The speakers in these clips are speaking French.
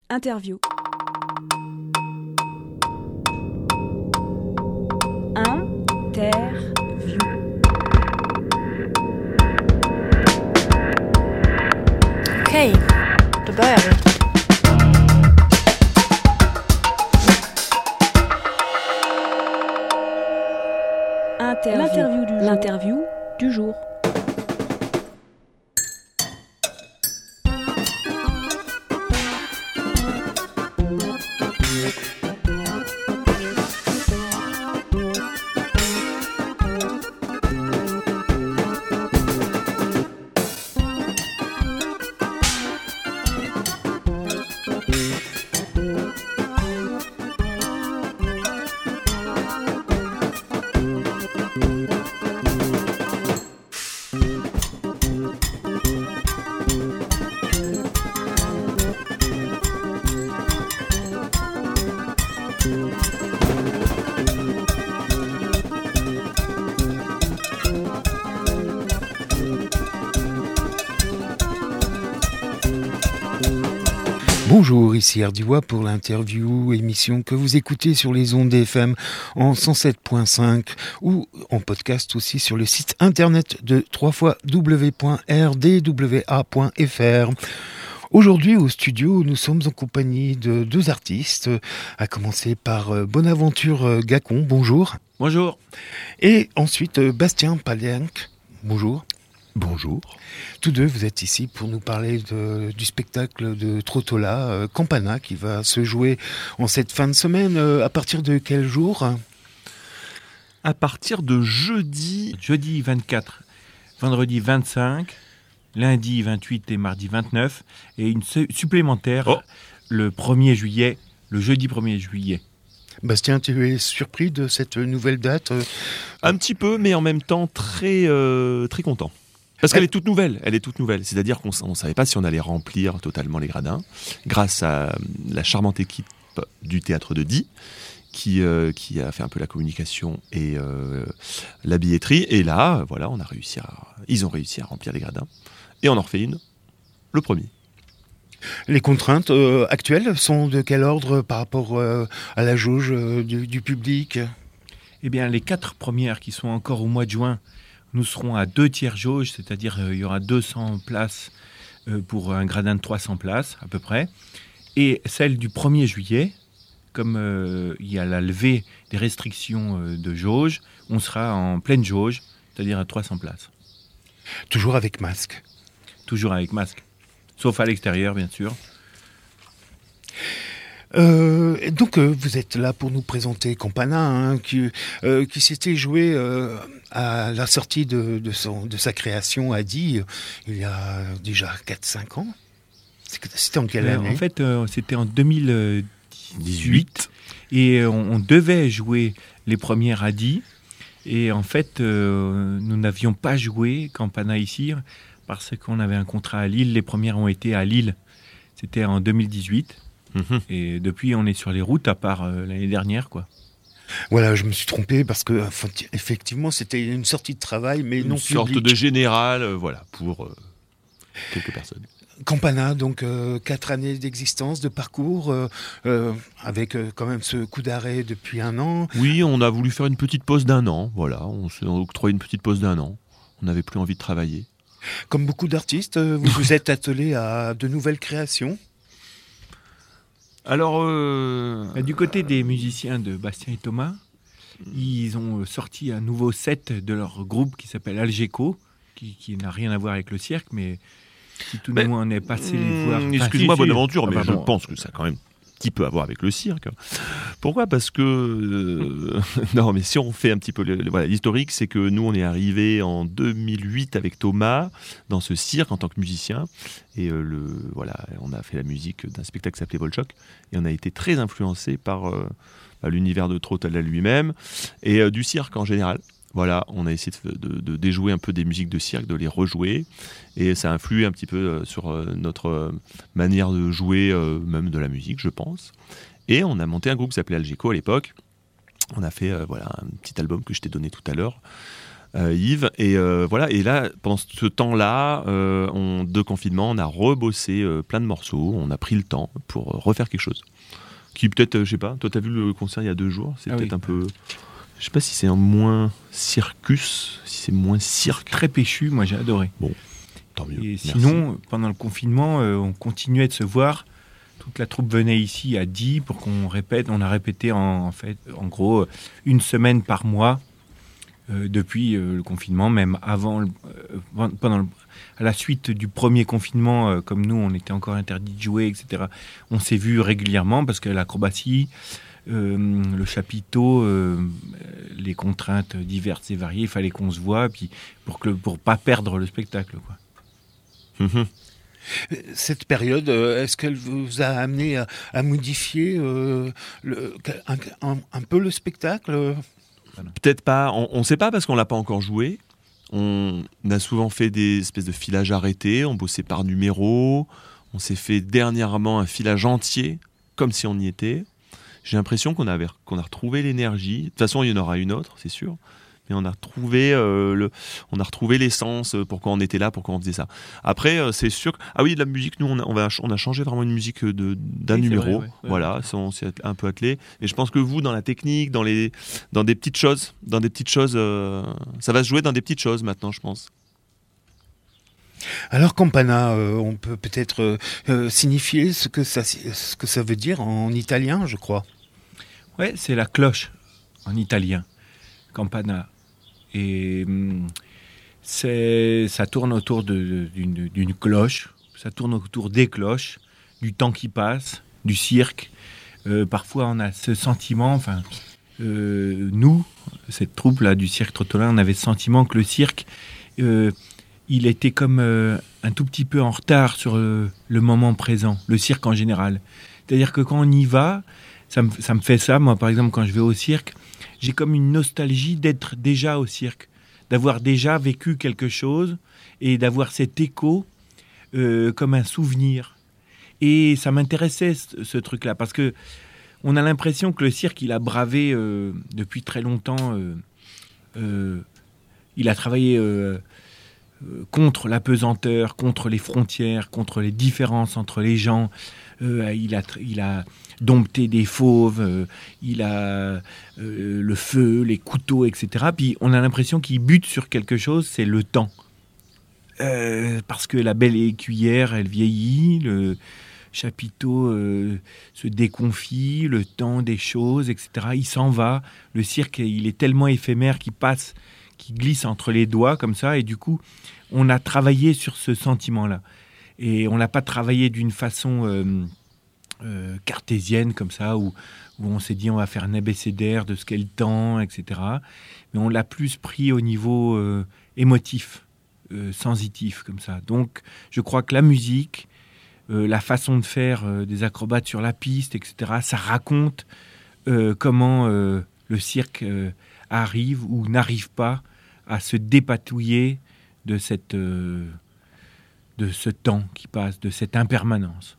Interview. Interview. Okej, då börjar vi. L'interview du jour. Bonjour, ici Ardiwa pour l'interview, émission que vous écoutez sur les ondes FM en 107.5 ou en podcast aussi sur le site internet de www.rdwa.fr. Aujourd'hui au studio, nous sommes en compagnie de deux artistes, à commencer par Bonaventure Gacon, bonjour. Bonjour. Et ensuite Bastien Palienc, bonjour. Bonjour. Tous deux, vous êtes ici pour nous parler du spectacle de Trottola, Campana, qui va se jouer en cette fin de semaine. À partir de quel jour ? À partir de jeudi 24, vendredi 25, lundi 28 et mardi 29, et une supplémentaire le 1er juillet, le jeudi 1er juillet. Bastien, tu es surpris de cette nouvelle date ? Un petit peu, mais en même temps très content. Parce qu'elle est toute nouvelle, c'est-à-dire qu'on ne savait pas si on allait remplir totalement les gradins, grâce à la charmante équipe du Théâtre de Die, qui a fait un peu la communication et la billetterie, et là, voilà, ils ont réussi à remplir les gradins, et on en refait une, le premier. Les contraintes actuelles sont de quel ordre par rapport à la jauge du public ? Eh bien, les 4 premières qui sont encore au mois de juin, nous serons à 2/3 jauge, c'est-à-dire il y aura 200 places pour un gradin de 300 places à peu près. Et celle du 1er juillet, comme il y a la levée des restrictions de jauge, on sera en pleine jauge, c'est-à-dire à 300 places. Toujours avec masque ? Toujours avec masque, sauf à l'extérieur bien sûr. Donc vous êtes là pour nous présenter Campana, qui s'était joué à la sortie de sa création à Die il y a déjà 4-5 ans. C'était en quelle année ? En fait, c'était en 2018 et on devait jouer les premières à Die. Et en fait, nous n'avions pas joué Campana ici parce qu'on avait un contrat à Lille. Les premières ont été à Lille. C'était en 2018. Et depuis, on est sur les routes, à part l'année dernière, quoi. Voilà, je me suis trompé parce que effectivement, c'était une sortie de travail, mais non publique. Une sorte de général, pour quelques personnes. Campana, donc 4 années d'existence, de parcours, avec quand même ce coup d'arrêt depuis 1 an. Oui, on a voulu faire une petite pause d'1 an, voilà, on s'est octroyé une petite pause d'1 an. On n'avait plus envie de travailler. Comme beaucoup d'artistes, vous vous êtes attelé à de nouvelles créations ? Alors, du côté des musiciens de Bastien et Thomas, ils ont sorti un nouveau set de leur groupe qui s'appelle Algeco, qui n'a rien à voir avec le cirque, mais si tout le monde est passé les voir... Excuse-moi, Bonaventure, mais je pense que ça a quand même un petit peu à voir avec le cirque. Pourquoi ? Parce que... non, mais si on fait un petit peu... l'historique, c'est que nous, on est arrivés en 2008 avec Thomas dans ce cirque en tant que musicien. Et on a fait la musique d'un spectacle qui s'appelait Volchok. Et on a été très influencés par l'univers de Trottola lui-même et du cirque en général. Voilà, on a essayé de déjouer un peu des musiques de cirque, de les rejouer. Et ça a influé un petit peu sur notre manière de jouer, même de la musique, je pense. Et on a monté un groupe qui s'appelait Algeco à l'époque. On a fait un petit album que je t'ai donné tout à l'heure, Yves. Et voilà. Et là, pendant ce temps-là, de confinement, on a rebossé plein de morceaux. On a pris le temps pour refaire quelque chose. Qui peut-être, je sais pas. Toi, t'as vu le concert il y a 2 jours. C'est peut-être un peu. Je sais pas si c'est un moins circus, si c'est moins cirque. Très péchu. Moi, j'ai adoré. Bon, tant mieux. Et sinon, pendant le confinement, on continuait de se voir. Toute la troupe venait ici à Die pour qu'on répète. On a répété en gros 1 semaine par mois depuis le confinement, même avant, à la suite du premier confinement, comme nous, on était encore interdit de jouer, etc. On s'est vus régulièrement parce que l'acrobatie, le chapiteau, les contraintes diverses et variées, il fallait qu'on se voie, puis pour pas perdre le spectacle, quoi. Cette période, est-ce qu'elle vous a amené à modifier un peu le spectacle ? Peut-être pas, on ne sait pas parce qu'on ne l'a pas encore joué. On a souvent fait des espèces de filages arrêtés, on bossait par numéro, on s'est fait dernièrement un filage entier, comme si on y était. J'ai l'impression qu'on a retrouvé l'énergie. De toute façon, il y en aura une autre, c'est sûr. Mais on a retrouvé l'essence, pourquoi on était là, pourquoi on faisait ça. Après, c'est sûr. Ah oui, la musique, nous, on a changé vraiment une musique d'un numéro. Vrai, ouais. Voilà, on s'est un peu attelé. Et je pense que vous, dans la technique, dans des petites choses, ça va se jouer dans des petites choses maintenant, je pense. Alors, Campana, on peut peut-être signifier ce que ça veut dire en italien, je crois. Ouais, c'est la cloche en italien. Campana. Et ça tourne autour d'une cloche, ça tourne autour des cloches, du temps qui passe, du cirque. Parfois, on a ce sentiment, nous, cette troupe-là du cirque Trottolin, on avait ce sentiment que le cirque, il était comme un tout petit peu en retard sur le moment présent, le cirque en général. C'est-à-dire que quand on y va, ça me fait ça, moi, par exemple, quand je vais au cirque, j'ai comme une nostalgie d'être déjà au cirque, d'avoir déjà vécu quelque chose et d'avoir cet écho comme un souvenir. Et ça m'intéressait ce truc-là, parce que on a l'impression que le cirque, il a bravé depuis très longtemps. Il a travaillé contre la pesanteur, contre les frontières, contre les différences entre les gens. Il a dompté des fauves, il a le feu, les couteaux, etc. Puis on a l'impression qu'il bute sur quelque chose, c'est le temps. Parce que la belle écuyère, elle vieillit, le chapiteau se déconfit, le temps des choses, etc. Il s'en va. Le cirque, il est tellement éphémère qu'il passe, qu'il glisse entre les doigts comme ça. Et du coup, on a travaillé sur ce sentiment-là. Et on l'a pas travaillé d'une façon cartésienne comme ça, où on s'est dit on va faire un abécédaire de ce qu'est le temps, etc. Mais on l'a plus pris au niveau émotif, sensitif comme ça. Donc je crois que la musique, la façon de faire des acrobates sur la piste, etc., ça raconte comment le cirque arrive ou n'arrive pas à se dépatouiller de ce temps qui passe, de cette impermanence.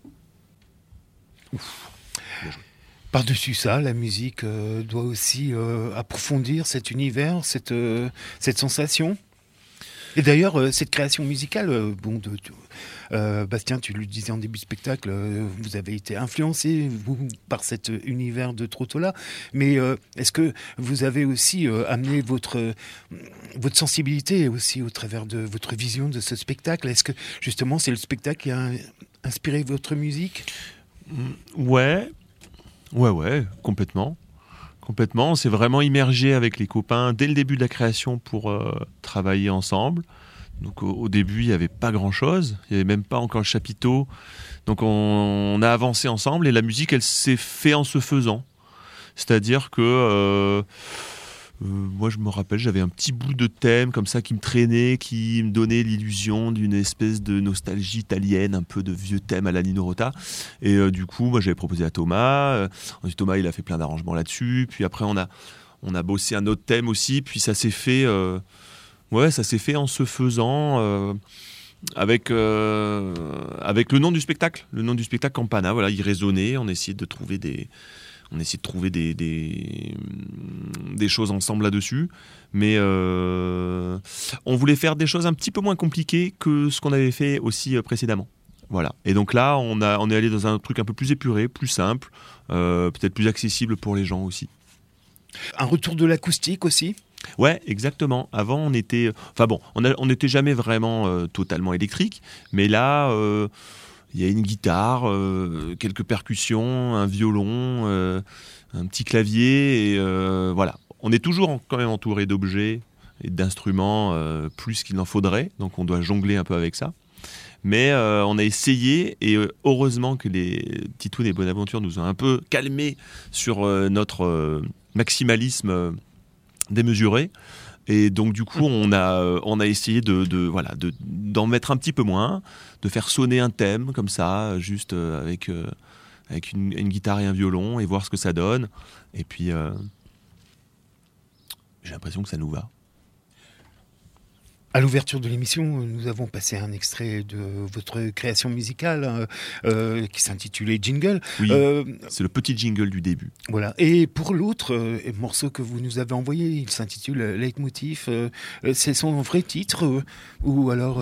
Ouf. Par-dessus ça, la musique doit aussi approfondir cet univers, cette sensation. Et d'ailleurs, cette création musicale, Bastien, tu le disais en début de spectacle, vous avez été influencé, vous, par cet univers de Trottola, mais est-ce que vous avez aussi amené votre sensibilité aussi au travers de votre vision de ce spectacle ? Est-ce que justement c'est le spectacle qui a inspiré votre musique ? Ouais, complètement. On s'est vraiment immergé avec les copains dès le début de la création pour travailler ensemble. Donc au début, il n'y avait pas grand-chose, il n'y avait même pas encore le chapiteau. Donc on a avancé ensemble et la musique, elle s'est faite en se faisant. C'est-à-dire que moi, je me rappelle, j'avais un petit bout de thème comme ça qui me traînait, qui me donnait l'illusion d'une espèce de nostalgie italienne, un peu de vieux thème à la Nino Rota. Et du coup, moi, j'avais proposé à Thomas. Ensuite, Thomas, il a fait plein d'arrangements là-dessus. Puis après, on a bossé un autre thème aussi. Puis ça s'est fait, ça s'est fait en se faisant. Avec le nom du spectacle. Le nom du spectacle Campana, voilà, il résonnait. On essayait de trouver on essaie de trouver des choses ensemble là-dessus. Mais on voulait faire des choses un petit peu moins compliquées que ce qu'on avait fait aussi précédemment. Voilà. Et donc là, on est allé dans un truc un peu plus épuré, plus simple, peut-être plus accessible pour les gens aussi. Un retour de l'acoustique aussi ? Ouais, exactement. Avant, on était... Enfin bon, on n'était jamais vraiment totalement électrique, mais là, il y a une guitare, quelques percussions, un violon, un petit clavier, et voilà. On est toujours quand même entouré d'objets et d'instruments plus qu'il n'en faudrait, donc on doit jongler un peu avec ça. Mais on a essayé, et heureusement que les Titoun et Bonaventure nous ont un peu calmés sur notre maximalisme démesuré. Et donc du coup, on a essayé d'en mettre un petit peu moins, de faire sonner un thème comme ça, juste avec une guitare et un violon, et voir ce que ça donne. Et puis, j'ai l'impression que ça nous va. À l'ouverture de l'émission, nous avons passé un extrait de votre création musicale qui s'intitulait Jingle. Oui, c'est le petit jingle du début. Voilà. Et pour l'autre morceau que vous nous avez envoyé, il s'intitule Leitmotiv. C'est son vrai titre ou alors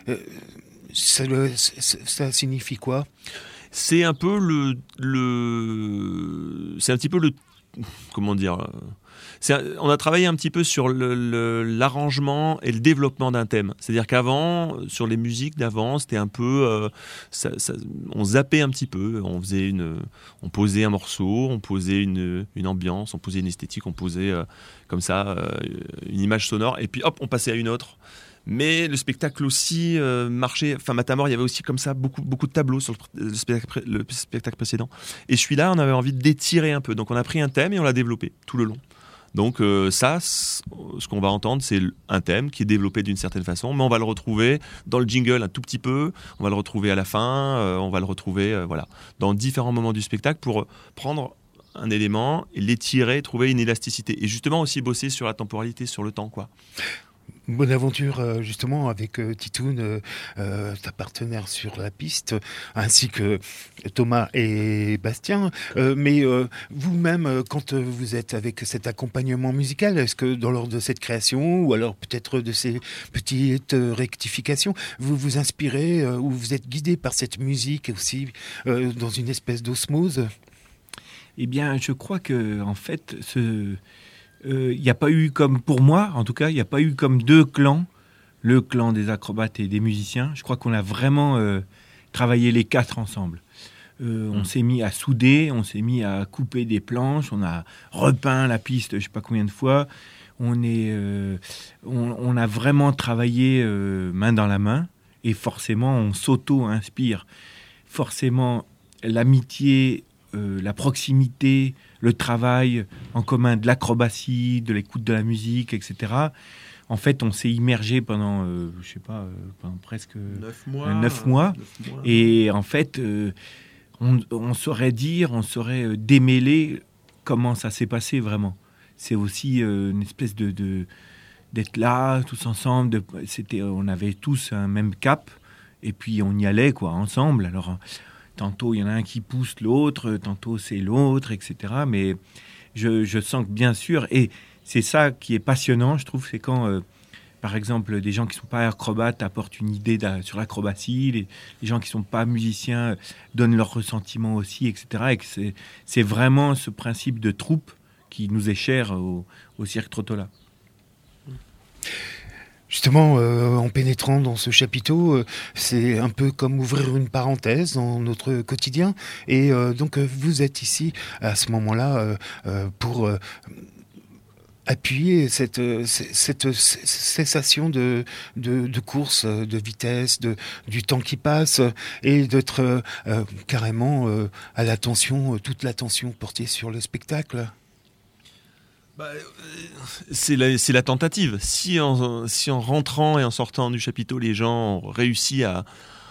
ça signifie quoi ? C'est un peu c'est un petit peu le... Comment dire ? On a travaillé un petit peu sur l'arrangement et le développement d'un thème. C'est-à-dire qu'avant, sur les musiques d'avant, c'était un peu... on zappait un petit peu. On posait un morceau, on posait une ambiance, on posait une esthétique, on posait comme ça une image sonore. Et puis hop, on passait à une autre. Mais le spectacle aussi marchait. Enfin, Matamor, il y avait aussi comme ça beaucoup de tableaux sur le spectacle précédent. Et celui-là, on avait envie d'étirer un peu. Donc on a pris un thème et on l'a développé tout le long. Donc ce qu'on va entendre, c'est un thème qui est développé d'une certaine façon, mais on va le retrouver dans le jingle un tout petit peu, on va le retrouver à la fin, on va le retrouver dans différents moments du spectacle pour prendre un élément et l'étirer, trouver une élasticité. Et justement aussi bosser sur la temporalité, sur le temps, quoi. Bonaventure, justement, avec Titoun, ta partenaire sur la piste, ainsi que Thomas et Bastien. Mais vous-même, quand vous êtes avec cet accompagnement musical, est-ce que dans l'ordre de cette création, ou alors peut-être de ces petites rectifications, vous vous inspirez ou vous êtes guidé par cette musique aussi, dans une espèce d'osmose ? Eh bien, je crois que, en fait, il n'y a pas eu comme, pour moi en tout cas, il n'y a pas eu comme deux clans, le clan des acrobates et des musiciens. Je crois qu'on a vraiment travaillé les quatre ensemble. On s'est mis à souder, on s'est mis à couper des planches, on a repeint la piste je ne sais pas combien de fois. On a vraiment travaillé main dans la main, et forcément on s'auto-inspire. Forcément l'amitié, la proximité, le travail en commun de l'acrobatie, de l'écoute de la musique, etc. En fait, on s'est immergé pendant, pendant presque 9 mois. Et en fait, on saurait démêler comment ça s'est passé vraiment. C'est aussi une espèce d'être là, tous ensemble. On avait tous un même cap, et puis on y allait, quoi, ensemble. Alors, tantôt, il y en a un qui pousse l'autre, tantôt c'est l'autre, etc. Mais je sens que, bien sûr, et c'est ça qui est passionnant, je trouve, c'est quand, par exemple, des gens qui ne sont pas acrobates apportent une idée sur l'acrobatie, les gens qui ne sont pas musiciens donnent leur ressentiment aussi, etc. Et que c'est vraiment ce principe de troupe qui nous est cher au Cirque Trottola. Justement, en pénétrant dans ce chapiteau, c'est un peu comme ouvrir une parenthèse dans notre quotidien. Et donc, vous êtes ici, à ce moment-là, pour appuyer cette cessation de course, de vitesse, du temps qui passe, et d'être carrément à l'attention, toute l'attention portée sur le spectacle. C'est la tentative. Si en rentrant et en sortant du chapiteau, les gens ont réussi à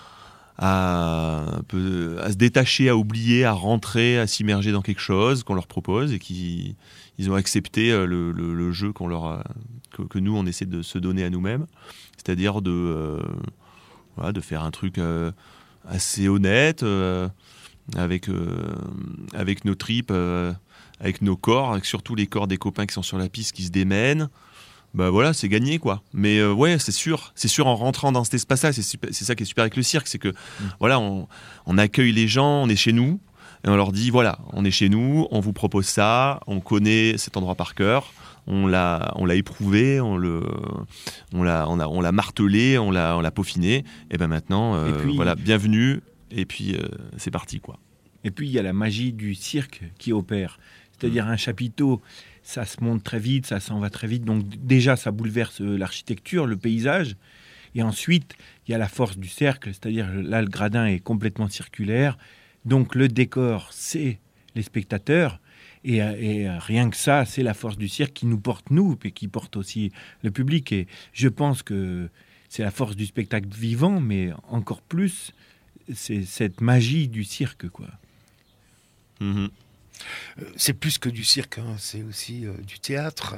se détacher, à oublier, à rentrer, à s'immerger dans quelque chose qu'on leur propose, et qu'ils ont accepté le jeu que nous on essaie de se donner à nous-mêmes, c'est-à-dire de faire un truc assez honnête, avec nos tripes, avec nos corps, avec surtout les corps des copains qui sont sur la piste, qui se démènent. Bah voilà, c'est gagné quoi. Mais ouais, c'est sûr en rentrant dans cet espace-là, c'est ça qui est super avec le cirque, c'est que voilà, on accueille les gens, on est chez nous et on leur dit voilà, on est chez nous, on vous propose ça, on connaît cet endroit par cœur, on l'a éprouvé, on l'a martelé, on l'a peaufiné et ben maintenant et puis, voilà, bienvenue et puis c'est parti quoi. Et puis il y a la magie du cirque qui opère. C'est-à-dire un chapiteau, ça se monte très vite, ça s'en va très vite. Donc déjà, ça bouleverse l'architecture, le paysage. Et ensuite, il y a la force du cercle. C'est-à-dire là, le gradin est complètement circulaire. Donc le décor, c'est les spectateurs. Et rien que ça, c'est la force du cirque qui nous porte, nous, et qui porte aussi le public. Et je pense que c'est la force du spectacle vivant, mais encore plus, c'est cette magie du cirque, quoi. Mmh. C'est plus que du cirque, hein, c'est aussi du théâtre.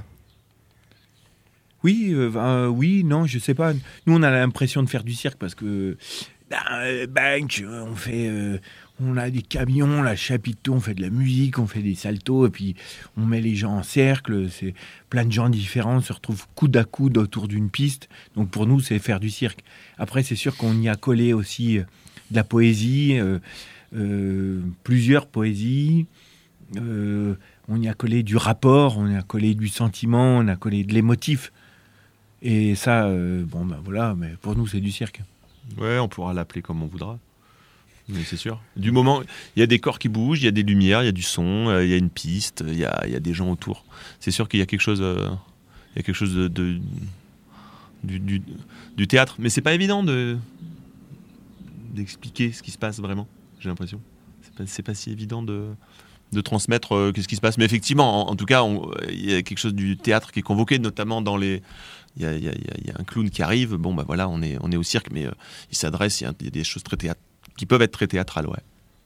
Oui, oui, non, je sais pas. Nous, on a l'impression de faire du cirque parce que on a des camions, là, chapiteaux, on fait de la musique, on fait des saltos, et puis on met les gens en cercle. C'est plein de gens différents se retrouvent coude à coude autour d'une piste. Donc pour nous, c'est faire du cirque. Après, c'est sûr qu'on y a collé aussi de la poésie, plusieurs poésies. On y a collé du rapport, on y a collé du sentiment, on a collé de l'émotif. Et ça, bon ben voilà, mais pour nous c'est du cirque. Ouais, on pourra l'appeler comme on voudra. Mais c'est sûr. Du moment, il y a des corps qui bougent, il y a des lumières, il y a du son, il y a une piste, il y a des gens autour. C'est sûr qu'il y a quelque chose, du théâtre. Mais c'est pas évident d'expliquer ce qui se passe vraiment. J'ai l'impression. C'est pas si évident de transmettre ce qui se passe. Mais effectivement, en tout cas, il y a quelque chose du théâtre qui est convoqué, notamment dans les... Il y a un clown qui arrive, bon ben voilà, on est au cirque, mais il s'adresse, il y a des choses qui peuvent être très théâtrales, ouais.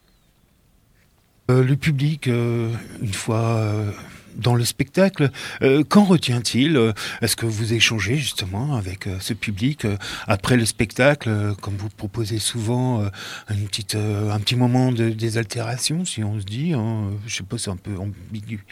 Le public, une fois dans le spectacle, qu'en retient-il ? Est-ce que vous échangez justement avec ce public après le spectacle, comme vous proposez souvent un petit moment de désaltération, si on se dit, hein, je sais pas, c'est un peu ambigu.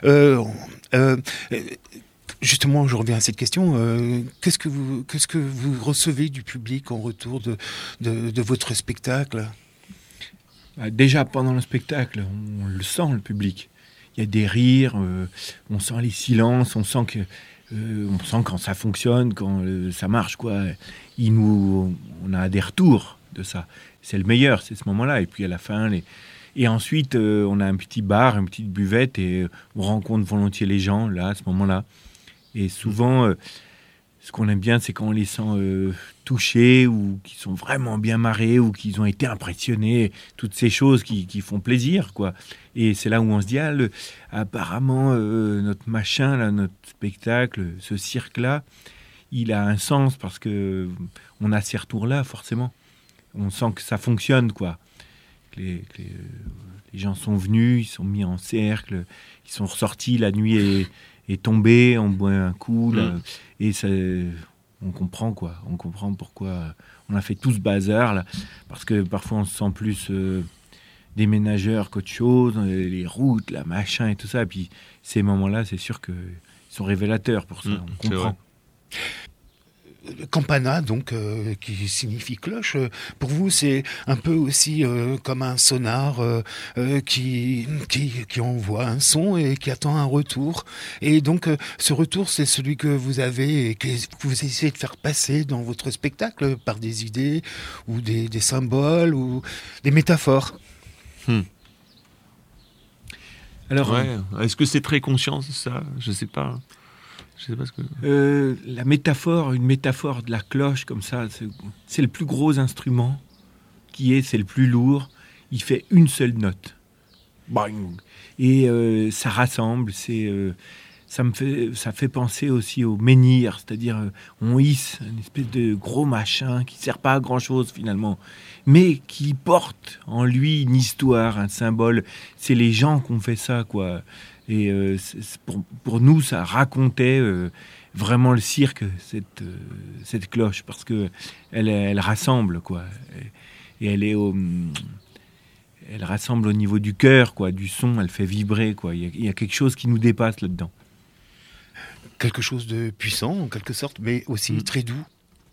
Justement, je reviens à cette question. Qu'est-ce que vous recevez du public en retour de votre spectacle ? Déjà, pendant le spectacle, on le sent, le public. Il y a des rires, on sent les silences, on sent quand ça fonctionne, quand ça marche, quoi. On a des retours de ça. C'est le meilleur, c'est ce moment-là. Et puis à la fin, et ensuite, on a un petit bar, une petite buvette, et on rencontre volontiers les gens, là, à ce moment-là. Et souvent, ce qu'on aime bien, c'est quand on les sent touchés ou qu'ils sont vraiment bien marrés ou qu'ils ont été impressionnés. Toutes ces choses qui font plaisir, quoi. Et c'est là où on se dit, apparemment, notre machin, là, notre spectacle, ce cirque-là, il a un sens parce que on a ces retours-là, forcément. On sent que ça fonctionne, quoi. Les gens sont venus, ils sont mis en cercle, ils sont ressortis, la nuit est tombée, on boit un coup, là, et ça, on comprend, quoi. On comprend pourquoi on a fait tout ce bazar, là, parce que parfois on se sent plus des ménageurs qu'autre chose, les routes, la machin et tout ça. Et puis ces moments-là, c'est sûr qu'ils sont révélateurs pour ça, on comprend. Campana, donc, qui signifie cloche, pour vous, c'est un peu aussi comme un sonar qui envoie un son et qui attend un retour. Et donc, ce retour, c'est celui que vous avez et que vous essayez de faire passer dans votre spectacle par des idées ou des symboles ou des métaphores. Alors, ouais. Est-ce que c'est très conscient, ça ? Je sais pas. Je sais pas ce que... une métaphore de la cloche comme ça, c'est le plus gros instrument c'est le plus lourd. Il fait une seule note. Bang. Et ça rassemble. Ça fait penser aussi au menhir, c'est-à-dire on hisse une espèce de gros machin qui sert pas à grand-chose finalement, mais qui porte en lui une histoire, un symbole. C'est les gens qui ont fait ça, quoi. Et pour nous, ça racontait vraiment le cirque, cette cloche, parce que elle rassemble, quoi. Et elle est elle rassemble au niveau du cœur, quoi, du son, elle fait vibrer, quoi. Il y a quelque chose qui nous dépasse là-dedans. Quelque chose de puissant, en quelque sorte, mais aussi très doux.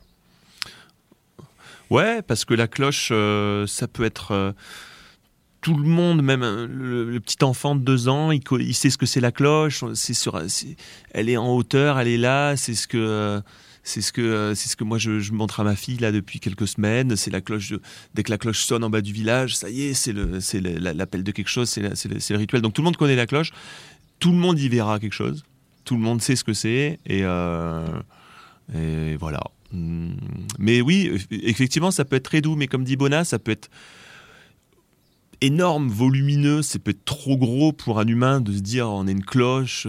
Ouais, parce que la cloche, ça peut être... tout le monde, même le petit enfant de 2 ans, il sait ce que c'est la cloche. Elle est en hauteur, elle est là. C'est ce que moi je montre à ma fille là depuis quelques semaines. C'est la cloche. Dès que la cloche sonne en bas du village, ça y est, c'est l'appel de quelque chose. C'est le rituel. Donc tout le monde connaît la cloche. Tout le monde y verra quelque chose. Tout le monde sait ce que c'est. Et voilà. Mais oui, effectivement, ça peut être très doux. Mais comme dit Bona, ça peut être énorme, volumineux, ça peut être trop gros pour un humain de se dire on est une cloche.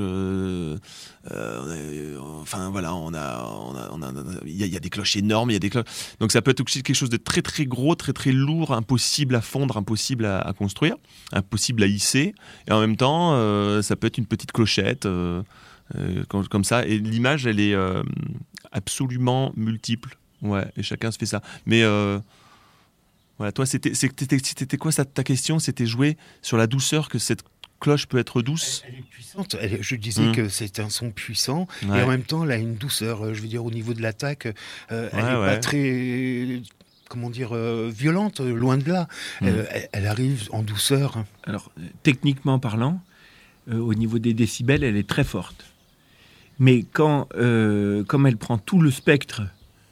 Enfin voilà, il y a des cloches énormes, il y a des cloches. Donc ça peut être quelque chose de très très gros, très très lourd, impossible à fondre, impossible à construire, impossible à hisser. Et en même temps, ça peut être une petite clochette comme ça. Et l'image, elle est absolument multiple. Ouais, et chacun se fait ça. Mais voilà, toi, c'était quoi ta question? C'était jouer sur la douceur que cette cloche peut être douce. Elle est puissante. Je disais que c'est un son puissant et en même temps, elle a une douceur. Je veux dire, au niveau de l'attaque, elle n'est pas très, comment dire, violente. Loin de là. Elle arrive en douceur. Alors, techniquement parlant, au niveau des décibels, elle est très forte. Mais comme elle prend tout le spectre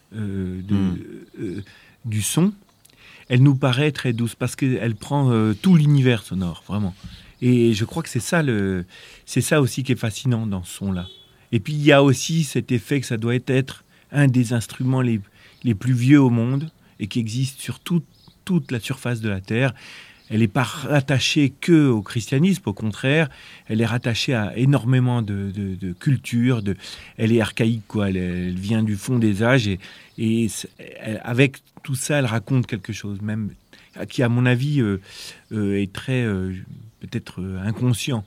du son, elle nous paraît très douce parce qu'elle prend tout l'univers sonore, vraiment. Et je crois que c'est ça aussi qui est fascinant dans ce son-là. Et puis il y a aussi cet effet que ça doit être un des instruments les plus vieux au monde et qui existe sur toute la surface de la Terre. Elle n'est pas rattachée que au christianisme, au contraire, elle est rattachée à énormément de cultures. Elle est archaïque, quoi. Elle vient du fond des âges et avec tout ça, elle raconte quelque chose, même qui, à mon avis, est très peut-être inconscient.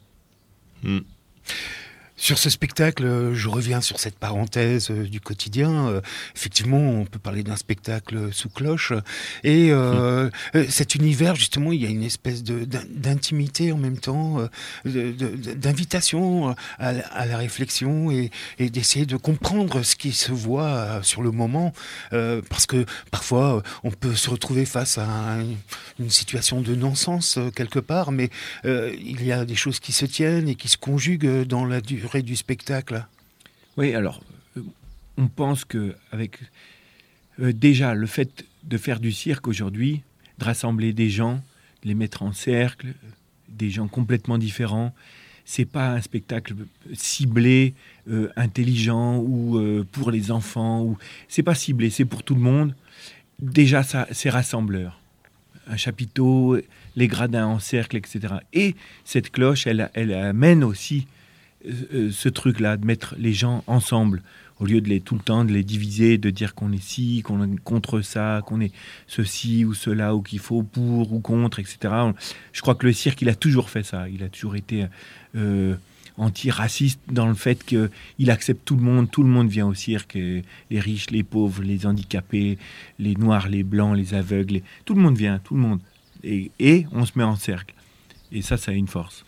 Sur ce spectacle, je reviens sur cette parenthèse du quotidien. Effectivement, on peut parler d'un spectacle sous cloche. Et cet univers, justement, il y a une espèce d'intimité en même temps, d'invitation à la réflexion et d'essayer de comprendre ce qui se voit sur le moment. Parce que parfois, on peut se retrouver face à une situation de non-sens quelque part, mais il y a des choses qui se tiennent et qui se conjuguent dans la durée du spectacle. Oui, alors, on pense qu'avec déjà le fait de faire du cirque aujourd'hui, de rassembler des gens, de les mettre en cercle, des gens complètement différents, c'est pas un spectacle ciblé, intelligent ou pour les enfants. C'est pas ciblé, c'est pour tout le monde. Déjà, ça, c'est rassembleur. Un chapiteau, les gradins en cercle, etc. Et cette cloche, elle amène aussi ce truc-là, de mettre les gens ensemble, au lieu de tout le temps de les diviser, de dire qu'on est ci, qu'on est contre ça, qu'on est ceci ou cela, ou qu'il faut pour ou contre, etc. Je crois que le cirque, il a toujours fait ça. Il a toujours été anti-raciste dans le fait qu'il accepte tout le monde vient au cirque, les riches, les pauvres, les handicapés, les noirs, les blancs, les aveugles, tout le monde vient, tout le monde. Et on se met en cercle. Et ça a une force.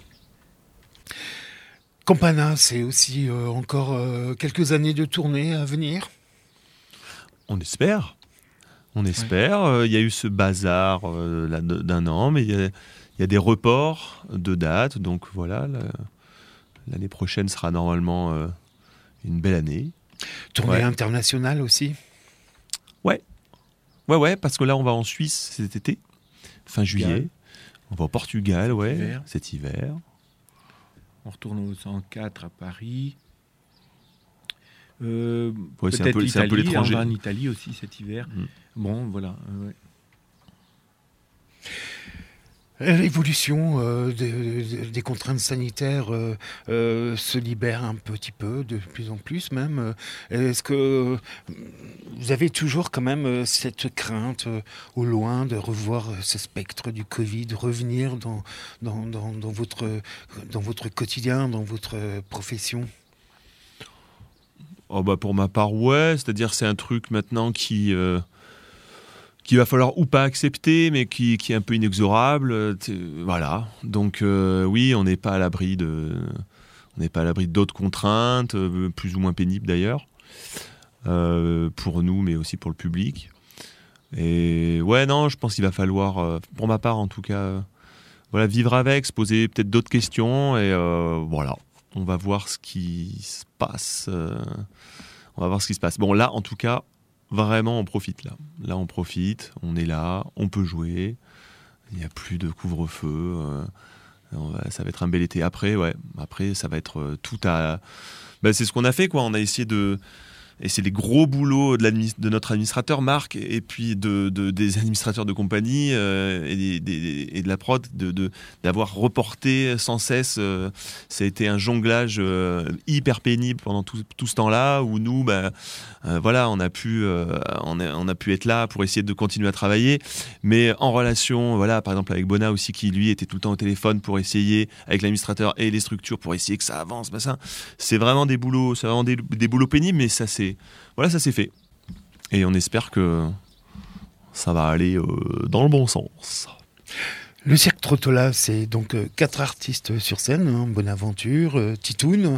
Campana, c'est aussi encore quelques années de tournée à venir. On espère. On espère. Il y a eu ce bazar d'un an, mais il y a des reports de dates. Donc voilà, l'année prochaine sera normalement une belle année. Tournée internationale aussi. Ouais, parce que là, on va en Suisse cet été, fin juillet. On va au Portugal, cet hiver. On retourne au 104 à Paris. C'est peut-être un peu l'étranger. On va en Italie aussi cet hiver. Bon, voilà. L'évolution des contraintes sanitaires se libère un petit peu, de plus en plus même. Est-ce que vous avez toujours quand même cette crainte au loin de revoir ce spectre du Covid, revenir dans votre quotidien, dans votre profession ? Pour ma part, c'est-à-dire c'est un truc maintenant qui qu'il va falloir ou pas accepter, mais qui est un peu inexorable. Voilà. Donc oui, on n'est pas à l'abri d'autres contraintes, plus ou moins pénibles d'ailleurs, pour nous, mais aussi pour le public. Et ouais, non, je pense qu'il va falloir, pour ma part en tout cas, voilà, vivre avec, se poser peut-être d'autres questions, et voilà, on va voir ce qui se passe. Bon, là, en tout cas, vraiment, on profite là. Là, on profite, on est là, on peut jouer. Il n'y a plus de couvre-feu. Ça va être un bel été. Après, ça va être tout à... c'est ce qu'on a fait, quoi. On a essayé de... Et c'est les gros boulots de notre administrateur, Marc, et puis des administrateurs de compagnie et de la prod, d'avoir reporté sans cesse. Ça a été un jonglage hyper pénible pendant tout ce temps-là, où nous, voilà, on a pu être là pour essayer de continuer à travailler, mais en relation, voilà, par exemple avec Bona aussi, qui lui était tout le temps au téléphone pour essayer, avec l'administrateur et les structures, pour essayer que ça avance. C'est vraiment des boulots, des boulots pénibles, mais ça s'est fait. Et on espère que ça va aller dans le bon sens. Le Cirque Trottola, c'est donc 4 artistes sur scène, hein, Bonaventure, Titoun.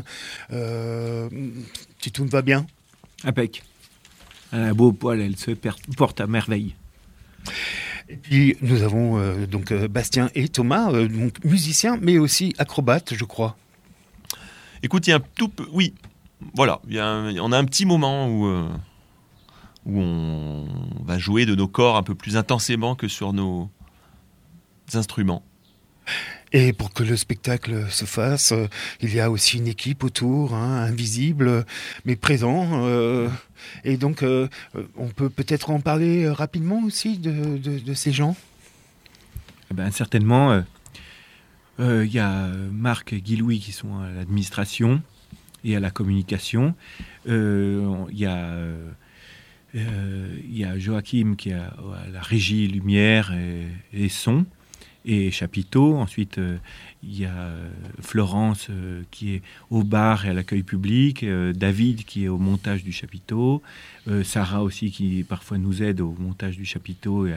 Titoun va bien? Impec. Elle a un beau poil, elle se porte à merveille. Et puis nous avons donc Bastien et Thomas, donc musiciens, mais aussi acrobates, je crois. Écoute, il y a un tout peu... Oui, voilà, on a un petit moment où on va jouer de nos corps un peu plus intensément que sur nos instruments. Et pour que le spectacle se fasse, il y a aussi une équipe autour, hein, invisible, mais présent. Et donc, on peut peut-être en parler rapidement aussi de ces gens. Certainement. Il y a Marc et Guy-Louis qui sont à l'administration et à la communication. Il y a Joachim qui est à la régie lumière et son et chapiteau. Ensuite, il y a Florence qui est au bar et à l'accueil public, David qui est au montage du chapiteau, Sarah aussi qui parfois nous aide au montage du chapiteau et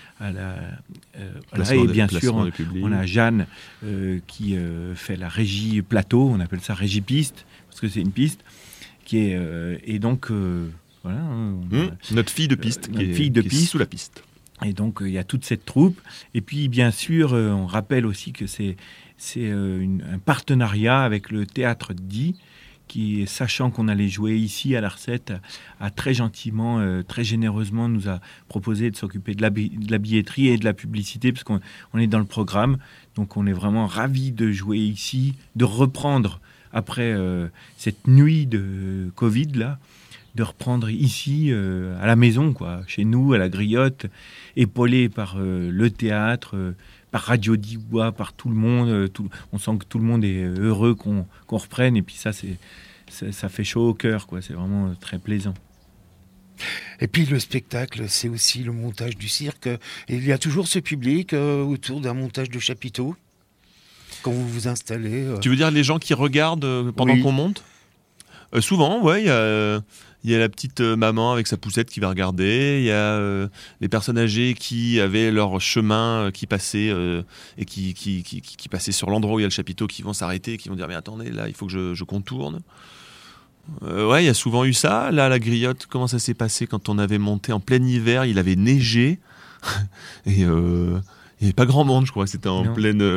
et bien sûr on a Jeanne qui fait la régie plateau, on appelle ça régie piste parce que c'est une piste qui est et donc voilà, notre fille de piste qui est sous la piste. Et donc, il y a toute cette troupe. Et puis, bien sûr, on rappelle aussi que c'est un partenariat avec le Théâtre d'Y, qui, sachant qu'on allait jouer ici à la Recette, a très gentiment, très généreusement nous a proposé de s'occuper de la billetterie et de la publicité, parce qu'on est dans le programme. Donc, on est vraiment ravis de jouer ici, de reprendre, après cette nuit de Covid, là, de reprendre ici, à la maison, quoi, chez nous, à la Griotte, épaulé par le théâtre, par Radio Diwa, par tout le monde. On sent que tout le monde est heureux qu'on reprenne. Et puis ça fait chaud au cœur, quoi. C'est vraiment très plaisant. Et puis le spectacle, c'est aussi le montage du cirque. Et il y a toujours ce public autour d'un montage de chapiteau quand vous vous installez. Tu veux dire les gens qui regardent pendant qu'on monte ? Souvent, ouais, il y a la petite maman avec sa poussette qui va regarder, il y a les personnes âgées qui avaient leur chemin qui passait et qui passaient sur l'endroit où il y a le chapiteau, qui vont s'arrêter, qui vont dire mais attendez, là il faut que je contourne. Ouais, il y a souvent eu ça. Là, à la Griotte, comment ça s'est passé quand on avait monté en plein hiver, il avait neigé et il n'y avait pas grand monde, je crois. C'était en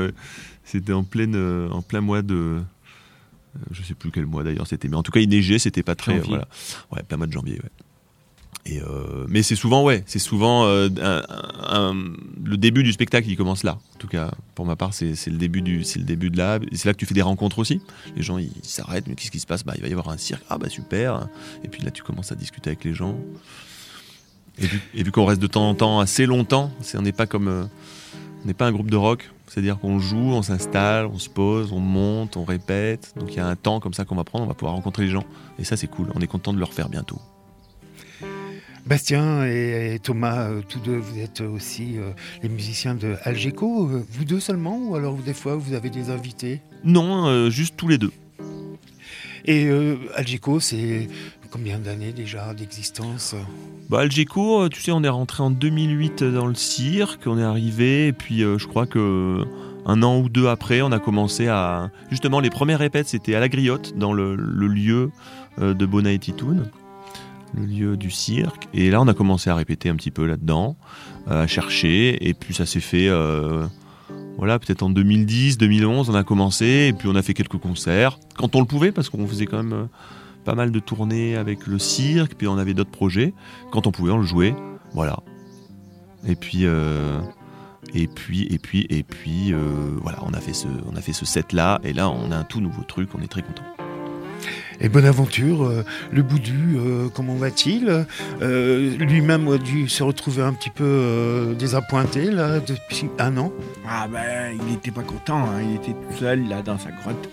plein mois de... Je sais plus quel mois d'ailleurs c'était, mais en tout cas il neigeait, c'était pas très voilà. Ouais, plein mois de janvier, ouais. Et mais c'est souvent le début du spectacle qui commence là. En tout cas, pour ma part, c'est le début de là, et c'est là que tu fais des rencontres aussi. Les gens ils s'arrêtent, mais qu'est-ce qui se passe ? Il va y avoir un cirque. Ah super. Et puis là tu commences à discuter avec les gens. Et vu qu'on reste de temps en temps assez longtemps, on n'est pas un groupe de rock. C'est-à-dire qu'on joue, on s'installe, on se pose, on monte, on répète. Donc il y a un temps comme ça qu'on va prendre, on va pouvoir rencontrer les gens. Et ça, c'est cool. On est content de le refaire bientôt. Bastien et Thomas, tous deux, vous êtes aussi les musiciens de Algeco. Vous deux seulement, ou alors des fois vous avez des invités ? Non, juste tous les deux. Et Algeco, c'est combien d'années déjà d'existence ? Algeco, tu sais, on est rentré en 2008 dans le cirque, on est arrivé, et puis je crois que 1 an ou 2 après, on a commencé à... Justement, les premières répètes, c'était à la Griotte, dans le lieu de Bonaetitoun, le lieu du cirque. Et là, on a commencé à répéter un petit peu là-dedans, à chercher, et puis ça s'est fait... peut-être en 2010, 2011, on a commencé, et puis on a fait quelques concerts, quand on le pouvait, parce qu'on faisait quand même pas mal de tournées avec le cirque, puis on avait d'autres projets. Quand on pouvait, on le jouait, voilà. Et puis... voilà, on a fait ce set-là, et là, on a un tout nouveau truc, on est très contents. Et Bonaventure, le Boudu, comment va-t-il ? Lui-même a dû se retrouver un petit peu désappointé là depuis 1 an. Ah ben, il n'était pas content, hein. Il était tout seul là dans sa grotte.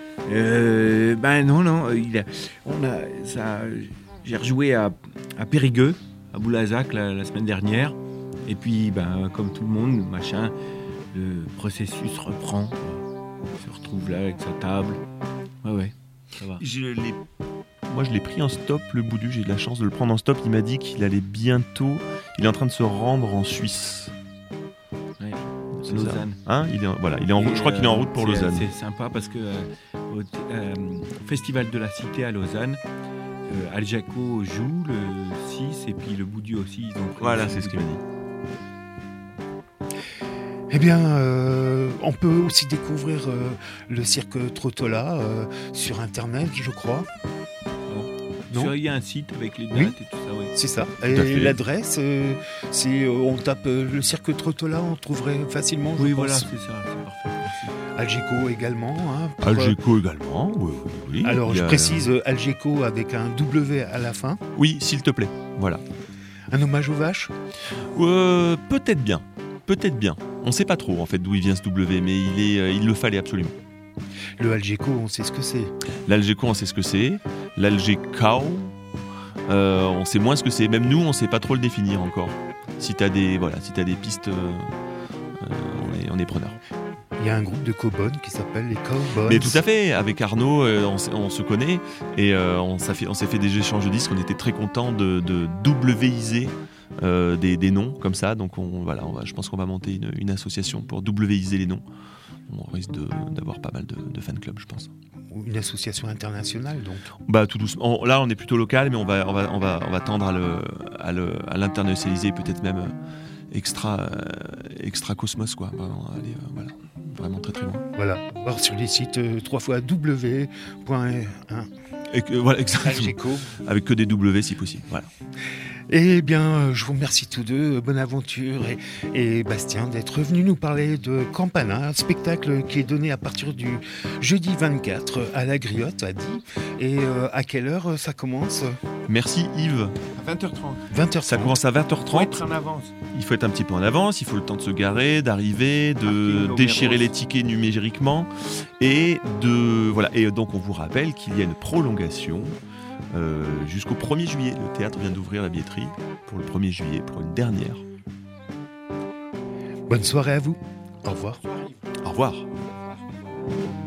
J'ai rejoué à Périgueux, à Boulazac la semaine dernière. Et puis, comme tout le monde, le processus reprend. On se retrouve là avec sa table. Ouais, ça va. Moi, je l'ai pris en stop, le Boudu. J'ai eu de la chance de le prendre en stop. Il m'a dit qu'il allait bientôt... Il est en train de se rendre en Suisse. Ouais, Lausanne. Hein, il est en route. Je crois qu'il est en route pour Lausanne. C'est sympa parce que au Festival de la Cité à Lausanne, Algeco joue le 6 et puis le Boudu aussi. Donc, voilà, c'est ce qu'il m'a dit. Eh bien, on peut aussi découvrir le cirque Trottola sur Internet, je crois. Il y a un site avec les dates et tout ça, oui. C'est ça. Et l'adresse, on tape le cirque Trottola, on trouverait facilement. Oui, voilà, c'est ça, c'est parfait. Merci. Algeco également. Algeco également, oui. Alors, je précise Algeco avec un W à la fin. Oui, s'il te plaît, voilà. Un hommage aux vaches ? Peut-être bien. On ne sait pas trop en fait d'où il vient ce W, mais il le fallait absolument. Le Algeco, on sait ce que c'est. L'Algeco, on sait ce que c'est. L'Algecao, on sait moins ce que c'est. Même nous, on ne sait pas trop le définir encore. Si tu as des pistes, on est preneurs. Il y a un groupe de cow-boys qui s'appelle les Cowboys. Mais tout à fait, avec Arnaud, on se connaît et on s'est fait des échanges de disques. On était très contents de W-iser des noms comme ça. Donc je pense qu'on va monter une association pour W-iser les noms. On risque d'avoir pas mal de fan clubs, je pense. Une association internationale, donc. Tout doucement. Là, on est plutôt local, mais on va tendre à l'internationaliser, peut-être même extra cosmos, quoi. Aller, voilà, vraiment très très loin. Voilà. Alors sur les sites www.1. Voilà, exactement. Avec que des W si possible. Voilà. Eh bien, je vous remercie tous deux, Bonaventure et Bastien, d'être venus nous parler de Campana, un spectacle qui est donné à partir du jeudi 24 à la Griotte, à Die. Et à quelle heure ça commence ? Merci Yves. À 20h30. 20h30. Ça commence à 20h30. Il faut être en avance. Il faut être un petit peu en avance, il faut le temps de se garer, d'arriver, de déchirer les tickets numériquement. Et donc on vous rappelle qu'il y a une prolongation jusqu'au 1er juillet. Le théâtre vient d'ouvrir la billetterie pour le 1er juillet, pour une dernière. Bonne soirée à vous. Au revoir. Au revoir.